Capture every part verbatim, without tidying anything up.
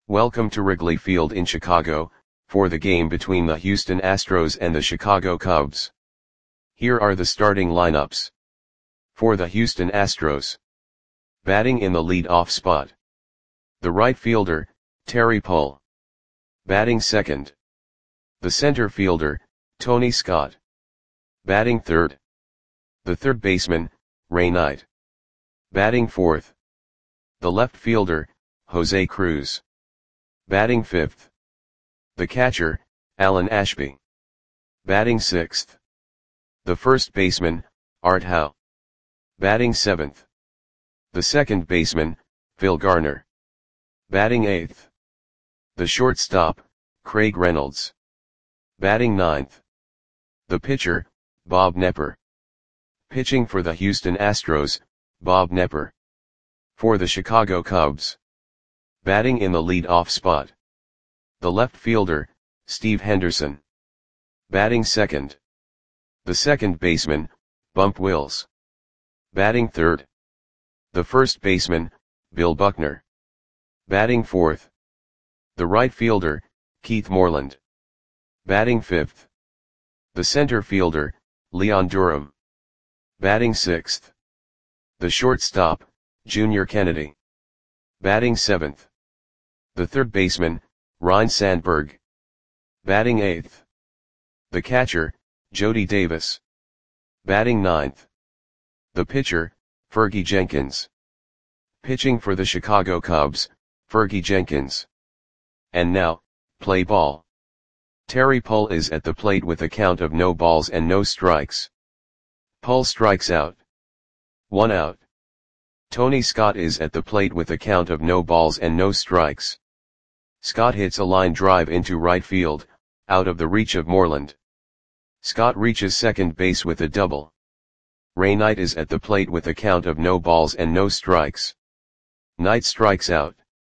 Welcome to Wrigley Field in Chicago, for the game between the Houston Astros and the Chicago Cubs. Here are the starting lineups. For the Houston Astros. Batting in the lead-off spot. The right fielder, Terry Pull. Batting second. The center fielder, Tony Scott. Batting third. The third baseman, Ray Knight. Batting fourth. The left fielder, Jose Cruz. Batting fifth. The catcher, Alan Ashby. Batting sixth. The first baseman, Art Howe. Batting seventh. The second baseman, Phil Garner. Batting eighth. The shortstop, Craig Reynolds. Batting ninth. The pitcher, Bob Knepper. Pitching for the Houston Astros, Bob Knepper. For the Chicago Cubs. Batting in the lead-off spot. The left fielder, Steve Henderson. Batting second. The second baseman, Bump Wills. Batting third. The first baseman, Bill Buckner. Batting fourth. The right fielder, Keith Moreland. Batting fifth. The center fielder, Leon Durham. Batting sixth. The shortstop, Junior Kennedy. Batting seventh. The third baseman, Ryne Sandberg. Batting eighth. The catcher, Jody Davis. Batting ninth. The pitcher, Fergie Jenkins. Pitching for the Chicago Cubs, Fergie Jenkins. And now, play ball. Terry Pull is at the plate with a count of no balls and no strikes. Pull strikes out. One out. Tony Scott is at the plate with a count of no balls and no strikes. Scott hits a line drive into right field, out of the reach of Moreland. Scott reaches second base with a double. Ray Knight is at the plate with a count of no balls and no strikes. Knight strikes out.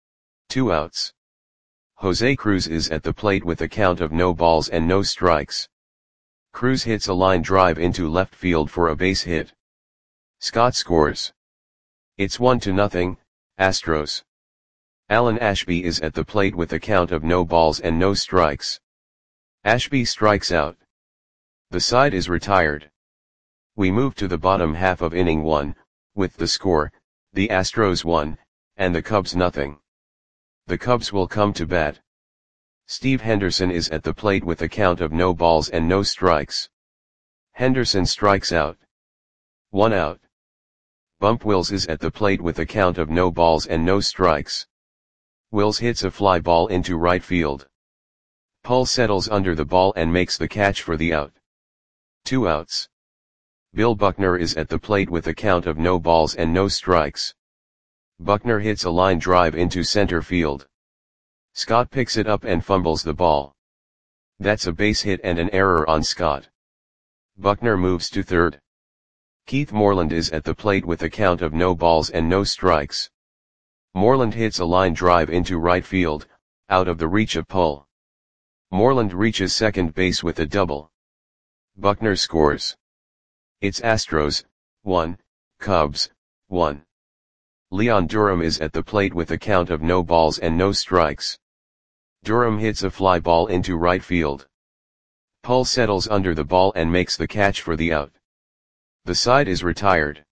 Two outs. Jose Cruz is at the plate with a count of no balls and no strikes. Cruz hits a line drive into left field for a base hit. Scott scores. It's one to nothing, Astros. Alan Ashby is at the plate with a count of no balls and no strikes. Ashby strikes out. The side is retired. We move to the bottom half of inning one, with the score, the Astros one, and the Cubs nothing. The Cubs will come to bat. Steve Henderson is at the plate with a count of no balls and no strikes. Henderson strikes out. One out. Bump Wills is at the plate with a count of no balls and no strikes. Wills hits a fly ball into right field. Pull settles under the ball and makes the catch for the out. Two outs. Bill Buckner is at the plate with a count of no balls and no strikes. Buckner hits a line drive into center field. Scott picks it up and fumbles the ball. That's a base hit and an error on Scott. Buckner moves to third. Keith Moreland is at the plate with a count of no balls and no strikes. Moreland hits a line drive into right field, out of the reach of Pull. Moreland reaches second base with a double. Buckner scores. It's Astros, one, Cubs, one. Leon Durham is at the plate with a count of no balls and no strikes. Durham hits a fly ball into right field. Pull settles under the ball and makes the catch for the out. The side is retired.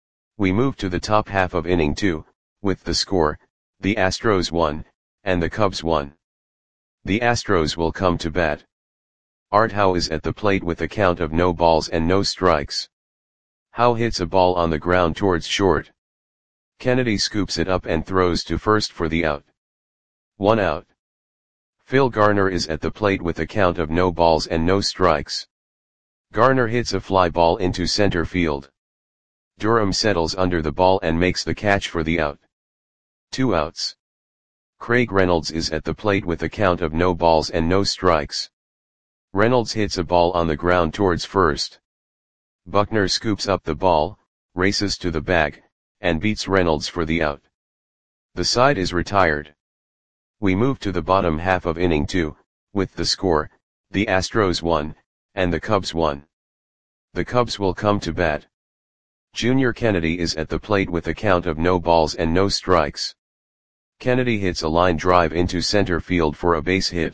We move to the top half of inning two, with the score, the Astros one, and the Cubs one. The Astros will come to bat. Art Howe is at the plate with a count of no balls and no strikes. Howe hits a ball on the ground towards short. Kennedy scoops it up and throws to first for the out. One out. Phil Garner is at the plate with a count of no balls and no strikes. Garner hits a fly ball into center field. Durham settles under the ball and makes the catch for the out. Two outs. Craig Reynolds is at the plate with a count of no balls and no strikes. Reynolds hits a ball on the ground towards first. Buckner scoops up the ball, races to the bag, and beats Reynolds for the out. The side is retired. We move to the bottom half of inning two, with the score, the Astros one, and the Cubs one. The Cubs will come to bat. Junior Kennedy is at the plate with a count of no balls and no strikes. Kennedy hits a line drive into center field for a base hit.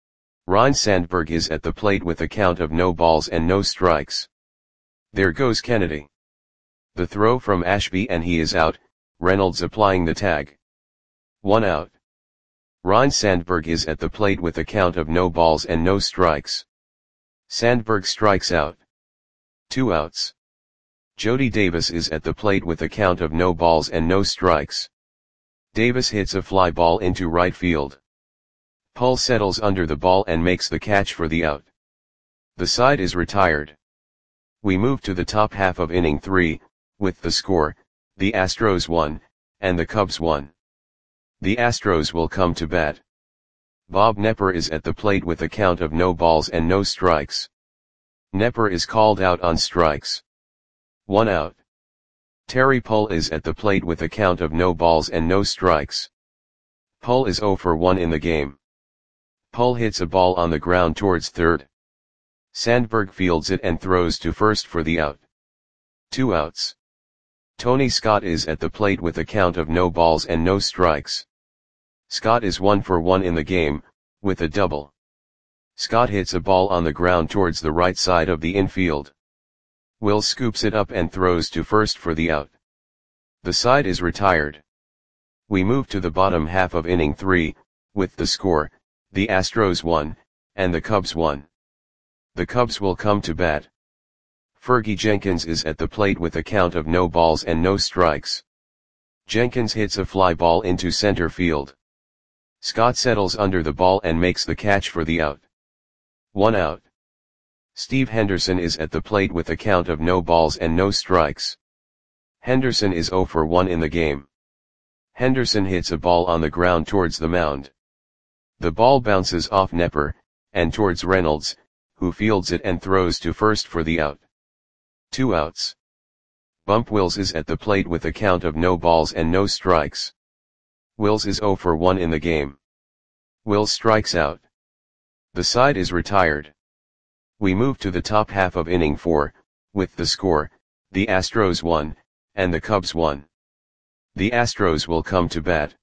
Ryne Sandberg is at the plate with a count of no balls and no strikes. There goes Kennedy. The throw from Ashby and he is out, Reynolds applying the tag. One out. Ryne Sandberg is at the plate with a count of no balls and no strikes. Sandberg strikes out. Two outs. Jody Davis is at the plate with a count of no balls and no strikes. Davis hits a fly ball into right field. Pull settles under the ball and makes the catch for the out. The side is retired. We move to the top half of inning three, with the score, the Astros won, and the Cubs won. The Astros will come to bat. Bob Knepper is at the plate with a count of no balls and no strikes. Knepper is called out on strikes. One out. Terry Pull is at the plate with a count of no balls and no strikes. Pull is oh for one in the game. Pull hits a ball on the ground towards third. Sandberg fields it and throws to first for the out. Two outs. Tony Scott is at the plate with a count of no balls and no strikes. Scott is one for one in the game, with a double. Scott hits a ball on the ground towards the right side of the infield. Will scoops it up and throws to first for the out. The side is retired. We move to the bottom half of inning three, with the score, the Astros won, and the Cubs won. The Cubs will come to bat. Fergie Jenkins is at the plate with a count of no balls and no strikes. Jenkins hits a fly ball into center field. Scott settles under the ball and makes the catch for the out. One out. Steve Henderson is at the plate with a count of no balls and no strikes. Henderson is oh for one in the game. Henderson hits a ball on the ground towards the mound. The ball bounces off Knepper, and towards Reynolds, who fields it and throws to first for the out. Two outs. Bump Wills is at the plate with a count of no balls and no strikes. Wills is oh for one in the game. Wills strikes out. The side is retired. We move to the top half of inning four, with the score, the Astros won, and the Cubs won. The Astros will come to bat.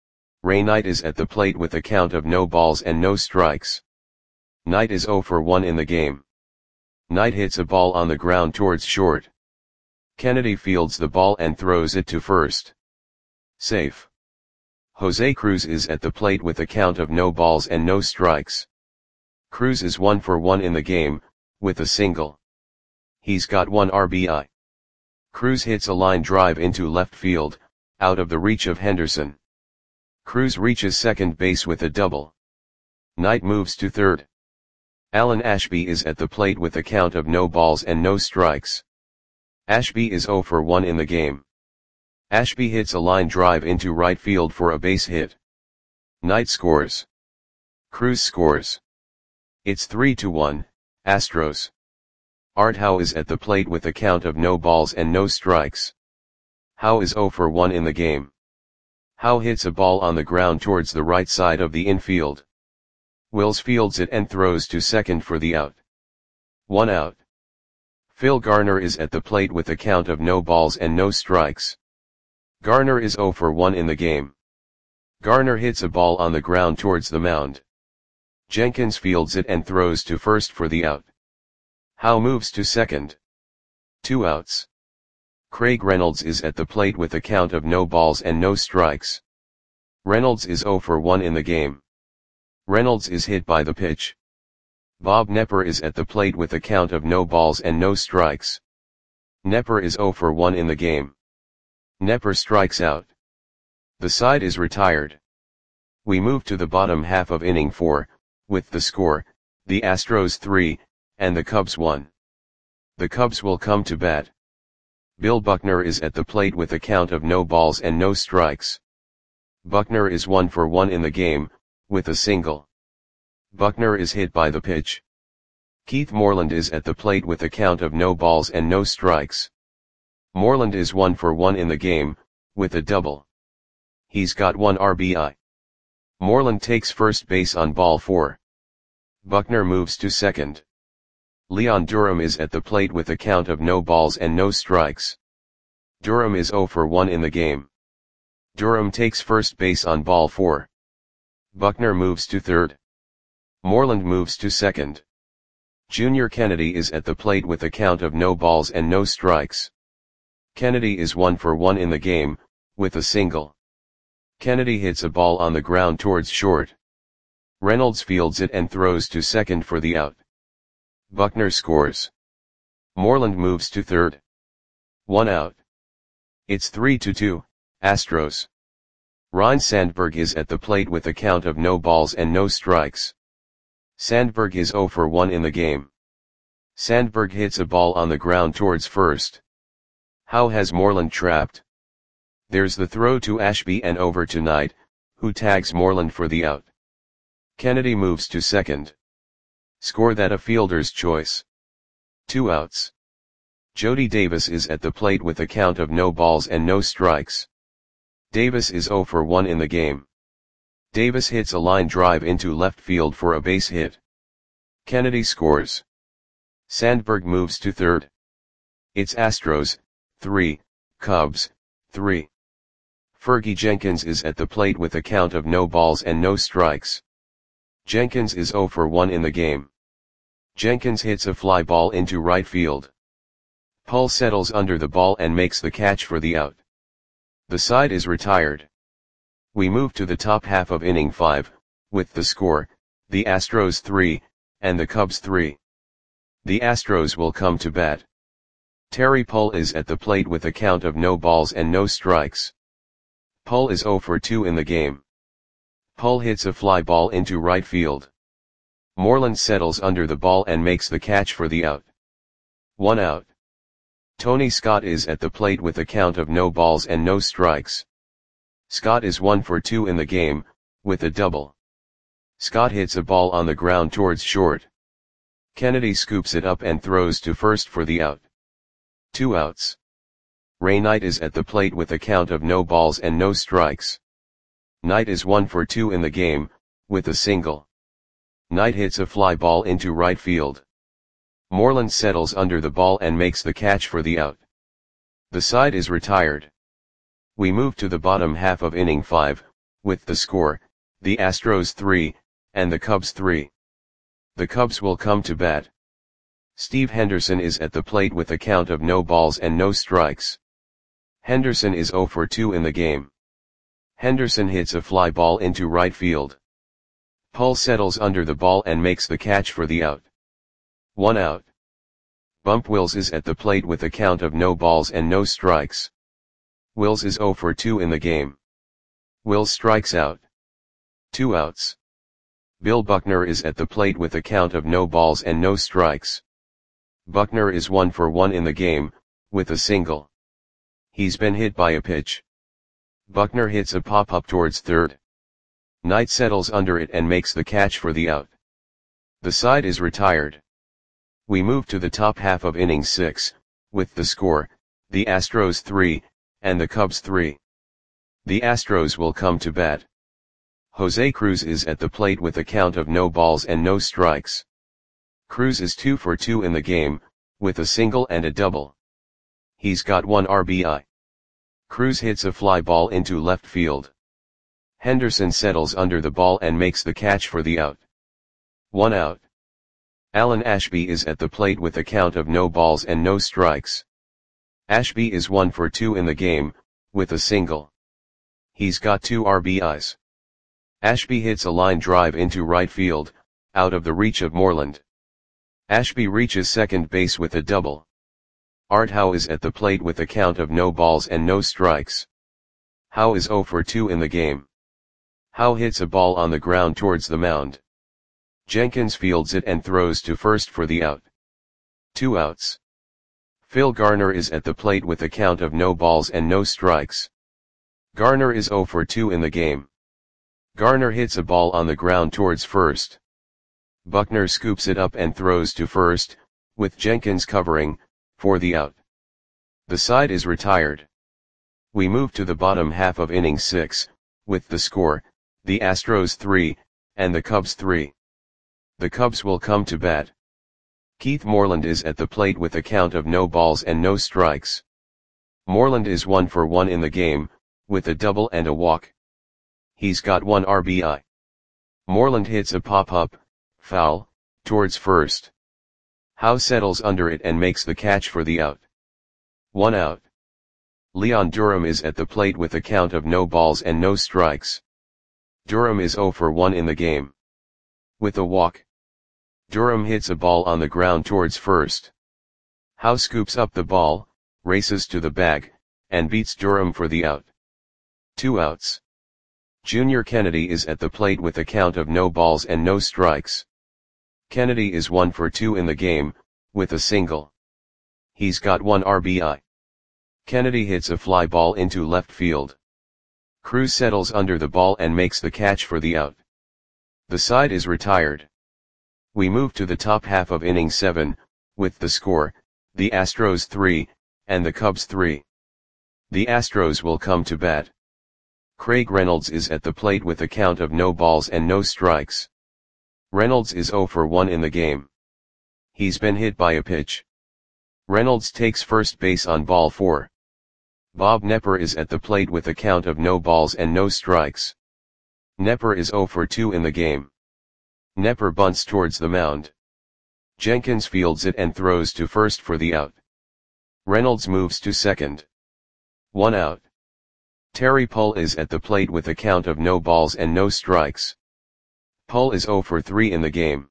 Ray Knight is at the plate with a count of no balls and no strikes. Knight is oh for one in the game. Knight hits a ball on the ground towards short. Kennedy fields the ball and throws it to first. Safe. Jose Cruz is at the plate with a count of no balls and no strikes. Cruz is one for one in the game, with a single. He's got one R B I. Cruz hits a line drive into left field, out of the reach of Henderson. Cruz reaches second base with a double. Knight moves to third. Alan Ashby is at the plate with a count of no balls and no strikes. Ashby is oh for one in the game. Ashby hits a line drive into right field for a base hit. Knight scores. Cruz scores. It's three to one, Astros. Art Howe is at the plate with a count of no balls and no strikes. Howe is oh for one in the game. Howe hits a ball on the ground towards the right side of the infield. Wills fields it and throws to second for the out. One out. Phil Garner is at the plate with a count of no balls and no strikes. Garner is oh for one in the game. Garner hits a ball on the ground towards the mound. Jenkins fields it and throws to first for the out. Howe moves to second. Two outs. Craig Reynolds is at the plate with a count of no balls and no strikes. Reynolds is oh for one in the game. Reynolds is hit by the pitch. Bob Knepper is at the plate with a count of no balls and no strikes. Knepper is oh for one in the game. Knepper strikes out. The side is retired. We move to the bottom half of inning four, with the score, the Astros three, and the Cubs one. The Cubs will come to bat. Bill Buckner is at the plate with a count of no balls and no strikes. Buckner is one for one in the game, with a single. Buckner is hit by the pitch. Keith Moreland is at the plate with a count of no balls and no strikes. Moreland is one for one in the game, with a double. He's got one R B I. Moreland takes first base on ball four. Buckner moves to second. Leon Durham is at the plate with a count of no balls and no strikes. Durham is oh for one in the game. Durham takes first base on ball four. Buckner moves to third. Moreland moves to second. Junior Kennedy is at the plate with a count of no balls and no strikes. Kennedy is one for one in the game, with a single. Kennedy hits a ball on the ground towards short. Reynolds fields it and throws to second for the out. Buckner scores. Moreland moves to third. One out. It's three to two, Astros. Ryne Sandberg is at the plate with a count of no balls and no strikes. Sandberg is zero for one in the game. Sandberg hits a ball on the ground towards first. How has Moreland trapped? There's the throw to Ashby and over to Knight, who tags Moreland for the out. Kennedy moves to second. Score that a fielder's choice. Two outs. Jody Davis is at the plate with a count of no balls and no strikes. Davis is zero for one in the game. Davis hits a line drive into left field for a base hit. Kennedy scores. Sandberg moves to third. It's Astros, three, Cubs, three. Fergie Jenkins is at the plate with a count of no balls and no strikes. Jenkins is zero for one in the game. Jenkins hits a fly ball into right field. Pull settles under the ball and makes the catch for the out. The side is retired. We move to the top half of inning five, with the score, the Astros three, and the Cubs three. The Astros will come to bat. Terry Pull is at the plate with a count of no balls and no strikes. Pull is zero for two in the game. Pull hits a fly ball into right field. Moreland settles under the ball and makes the catch for the out. One out. Tony Scott is at the plate with a count of no balls and no strikes. Scott is one for two in the game, with a double. Scott hits a ball on the ground towards short. Kennedy scoops it up and throws to first for the out. Two outs. Ray Knight is at the plate with a count of no balls and no strikes. Knight is one for two in the game, with a single. Knight hits a fly ball into right field. Moreland settles under the ball and makes the catch for the out. The side is retired. We move to the bottom half of inning five, with the score, the Astros three, and the Cubs three. The Cubs will come to bat. Steve Henderson is at the plate with a count of no balls and no strikes. Henderson is zero for two in the game. Henderson hits a fly ball into right field. Pull settles under the ball and makes the catch for the out. One out. Bump Wills is at the plate with a count of no balls and no strikes. Wills is zero for two in the game. Wills strikes out. Two outs. Bill Buckner is at the plate with a count of no balls and no strikes. Buckner is one for one in the game, with a single. He's been hit by a pitch. Buckner hits a pop-up towards third. Knight settles under it and makes the catch for the out. The side is retired. We move to the top half of inning six, with the score, the Astros three, and the Cubs three. The Astros will come to bat. Jose Cruz is at the plate with a count of no balls and no strikes. Cruz is two for two in the game, with a single and a double. He's got one R B I. Cruz hits a fly ball into left field. Henderson settles under the ball and makes the catch for the out. One out. Alan Ashby is at the plate with a count of no balls and no strikes. Ashby is one for two in the game, with a single. He's got two R B Is. Ashby hits a line drive into right field, out of the reach of Moreland. Ashby reaches second base with a double. Art Howe is at the plate with a count of no balls and no strikes. Howe is zero for two in the game. Howe hits a ball on the ground towards the mound. Jenkins fields it and throws to first for the out. Two outs. Phil Garner is at the plate with a count of no balls and no strikes. Garner is zero for two in the game. Garner hits a ball on the ground towards first. Buckner scoops it up and throws to first, with Jenkins covering, for the out. The side is retired. We move to the bottom half of inning six, with the score, the Astros three, and the Cubs three. The Cubs will come to bat. Keith Moreland is at the plate with a count of no balls and no strikes. Moreland is one for one in the game, with a double and a walk. He's got one R B I. Moreland hits a pop-up, foul, towards first. Howe settles under it and makes the catch for the out. One out. Leon Durham is at the plate with a count of no balls and no strikes. Durham is zero for one in the game. With a walk. Durham hits a ball on the ground towards first. Howe scoops up the ball, races to the bag, and beats Durham for the out. Two outs. Junior Kennedy is at the plate with a count of no balls and no strikes. Kennedy is one for two in the game, with a single. He's got one R B I. Kennedy hits a fly ball into left field. Cruz settles under the ball and makes the catch for the out. The side is retired. We move to the top half of inning seven, with the score, the Astros three, and the Cubs three. The Astros will come to bat. Craig Reynolds is at the plate with a count of no balls and no strikes. Reynolds is zero for one in the game. He's been hit by a pitch. Reynolds takes first base on ball four. Bob Knepper is at the plate with a count of no balls and no strikes. Knepper is zero for two in the game. Knepper bunts towards the mound. Jenkins fields it and throws to first for the out. Reynolds moves to second. One out. Terry Pull is at the plate with a count of no balls and no strikes. Pull is zero for three in the game.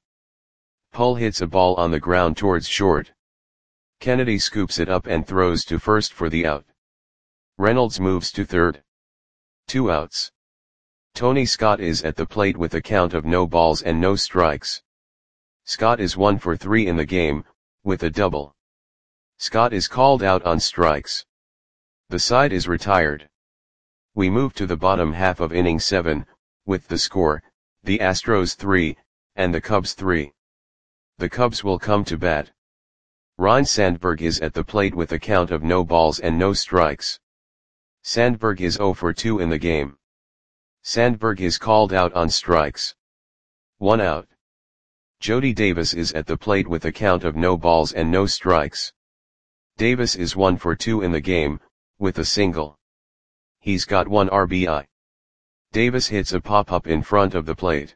Pull hits a ball on the ground towards short. Kennedy scoops it up and throws to first for the out. Reynolds moves to third. Two outs. Tony Scott is at the plate with a count of no balls and no strikes. Scott is one for three in the game, with a double. Scott is called out on strikes. The side is retired. We move to the bottom half of inning seven, with the score, the Astros three, and the Cubs three. The Cubs will come to bat. Ryne Sandberg is at the plate with a count of no balls and no strikes. Sandberg is zero for two in the game. Sandberg is called out on strikes. One out. Jody Davis is at the plate with a count of no balls and no strikes. Davis is one for two in the game, with a single. He's got one R B I. Davis hits a pop-up in front of the plate.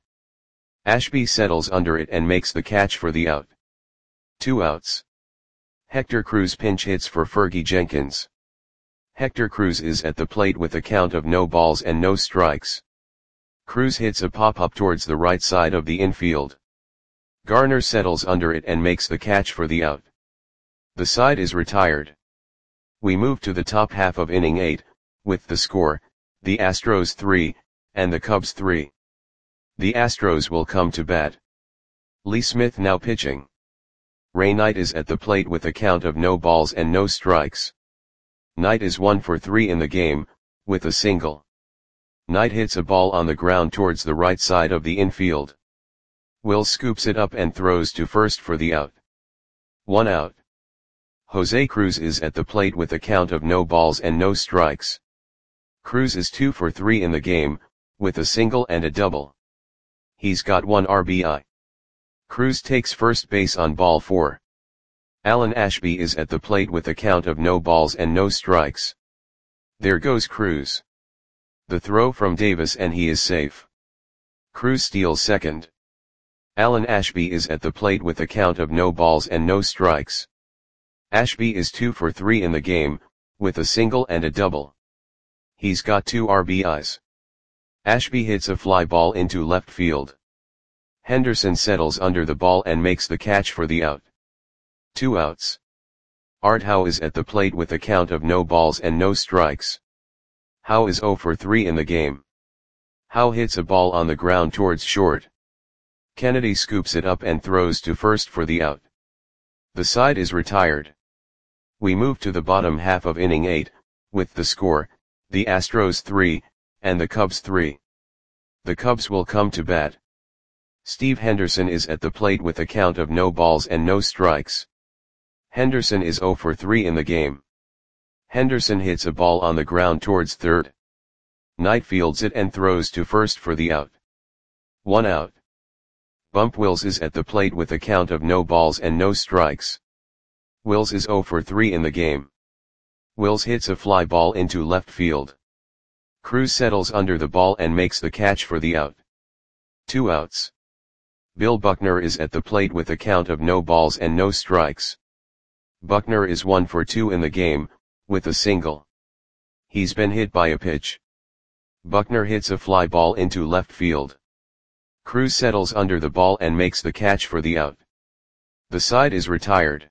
Ashby settles under it and makes the catch for the out. Two outs. Hector Cruz pinch hits for Fergie Jenkins. Hector Cruz is at the plate with a count of no balls and no strikes. Cruz hits a pop-up towards the right side of the infield. Garner settles under it and makes the catch for the out. The side is retired. We move to the top half of inning eight, with the score, the Astros three, and the Cubs three. The Astros will come to bat. Lee Smith now pitching. Ray Knight is at the plate with a count of no balls and no strikes. Knight is one for three in the game, with a single. Knight hits a ball on the ground towards the right side of the infield. Wills scoops it up and throws to first for the out. One out. Jose Cruz is at the plate with a count of no balls and no strikes. Cruz is two for three in the game, with a single and a double. He's got one R B I. Cruz takes first base on ball four. Alan Ashby is at the plate with a count of no balls and no strikes. There goes Cruz. The throw from Davis and he is safe. Cruz steals second. Alan Ashby is at the plate with a count of no balls and no strikes. Ashby is two for three in the game, with a single and a double. He's got two R B Is. Ashby hits a fly ball into left field. Henderson settles under the ball and makes the catch for the out. Two outs. Art Howe is at the plate with a count of no balls and no strikes. Howe is zero for three in the game. Howe hits a ball on the ground towards short. Kennedy scoops it up and throws to first for the out. The side is retired. We move to the bottom half of inning eight, with the score, the Astros three, and the Cubs three. The Cubs will come to bat. Steve Henderson is at the plate with a count of no balls and no strikes. Henderson is zero for three in the game. Henderson hits a ball on the ground towards third. Knight fields it and throws to first for the out. One out. Bump Wills is at the plate with a count of no balls and no strikes. Wills is zero for three in the game. Wills hits a fly ball into left field. Cruz settles under the ball and makes the catch for the out. Two outs. Bill Buckner is at the plate with a count of no balls and no strikes. Buckner is one for two in the game, with a single. He's been hit by a pitch. Buckner hits a fly ball into left field. Cruz settles under the ball and makes the catch for the out. The side is retired.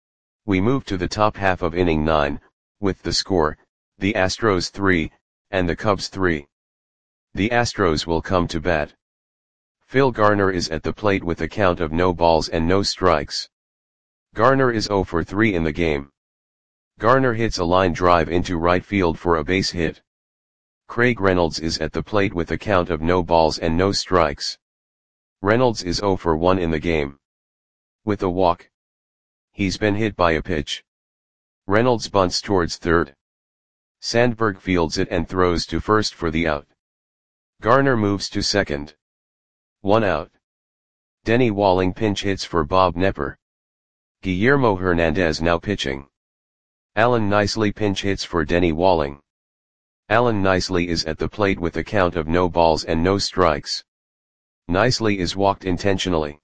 We move to the top half of inning nine, with the score, the Astros three, and the Cubs three. The Astros will come to bat. Phil Garner is at the plate with a count of no balls and no strikes. Garner is oh for three in the game. Garner hits a line drive into right field for a base hit. Craig Reynolds is at the plate with a count of no balls and no strikes. Reynolds is oh for one in the game. With a walk. He's been hit by a pitch. Reynolds bunts towards third. Sandberg fields it and throws to first for the out. Garner moves to second. One out. Denny Walling pinch hits for Bob Knepper. Guillermo Hernandez now pitching. Alan Nicely pinch hits for Denny Walling. Alan Nicely is at the plate with a count of no balls and no strikes. Nicely is walked intentionally.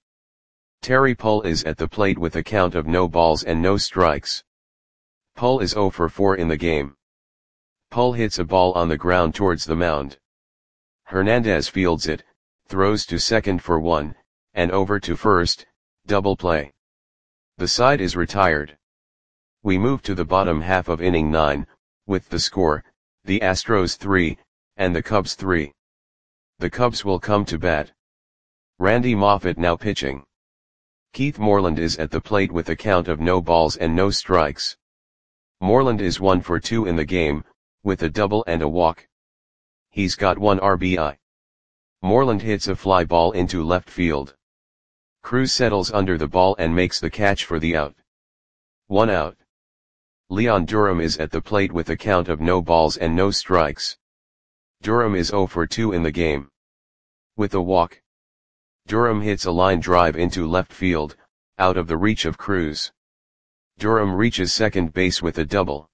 Terry Pull is at the plate with a count of no balls and no strikes. Pull is oh for four in the game. Pull hits a ball on the ground towards the mound. Hernandez fields it, throws to second for one, and over to first, double play. The side is retired. We move to the bottom half of inning nine, with the score, the Astros three, and the Cubs three. The Cubs will come to bat. Randy Moffett now pitching. Keith Moreland is at the plate with a count of no balls and no strikes. Moreland is one for two in the game, with a double and a walk. He's got one R B I. Moreland hits a fly ball into left field. Cruz settles under the ball and makes the catch for the out. One out. Leon Durham is at the plate with a count of no balls and no strikes. Durham is oh for two in the game. With a walk. Durham hits a line drive into left field, out of the reach of Cruz. Durham reaches second base with a double.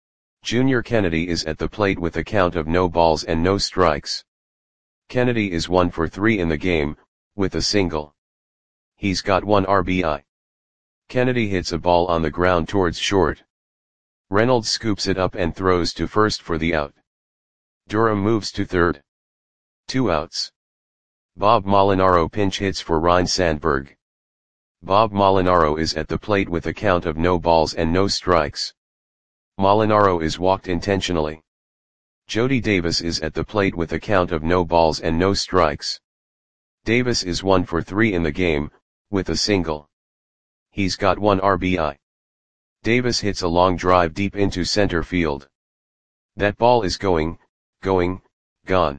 Junior Kennedy is at the plate with a count of no balls and no strikes. Kennedy is one for three in the game, with a single. He's got one R B I. Kennedy hits a ball on the ground towards short. Reynolds scoops it up and throws to first for the out. Durham moves to third. Two outs. Bob Molinaro pinch hits for Ryne Sandberg. Bob Molinaro is at the plate with a count of no balls and no strikes. Molinaro is walked intentionally. Jody Davis is at the plate with a count of no balls and no strikes. Davis is one for three in the game, with a single. He's got one R B I. Davis hits a long drive deep into center field. That ball is going, going, gone.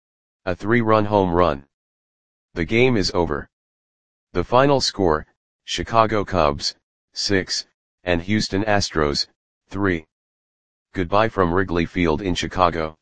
A three-run home run. The game is over. The final score, Chicago Cubs, six, and Houston Astros, three. Goodbye from Wrigley Field in Chicago.